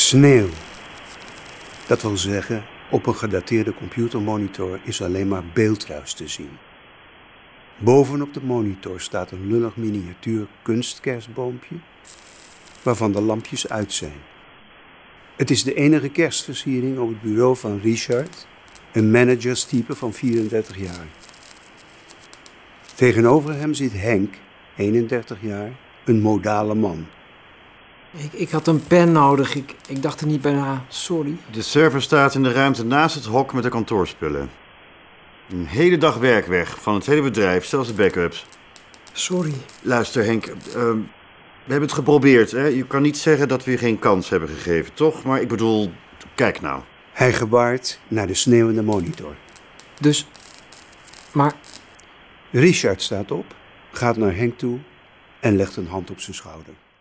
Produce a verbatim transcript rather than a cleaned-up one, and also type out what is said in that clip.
Sneeuw. Dat wil zeggen, op een gedateerde computermonitor is alleen maar beeldruis te zien. Bovenop de monitor staat een lullig miniatuur kunstkerstboompje, waarvan de lampjes uit zijn. Het is de enige kerstversiering op het bureau van Richard, een managerstype van vierendertig jaar. Tegenover hem zit Henk, eenendertig jaar, een modale man. Ik, ik had een pen nodig. Ik, ik dacht er niet bij na. Sorry. De server staat in de ruimte naast het hok met de kantoorspullen. Een hele dag werk weg van het hele bedrijf, zelfs de backups. Sorry. Luister Henk, uh, we hebben het geprobeerd. Hè? Je kan niet zeggen dat we je geen kans hebben gegeven, toch? Maar ik bedoel, kijk nou. Hij gebaart naar de sneeuwende monitor. Dus, maar... Richard staat op, gaat naar Henk toe en legt een hand op zijn schouder.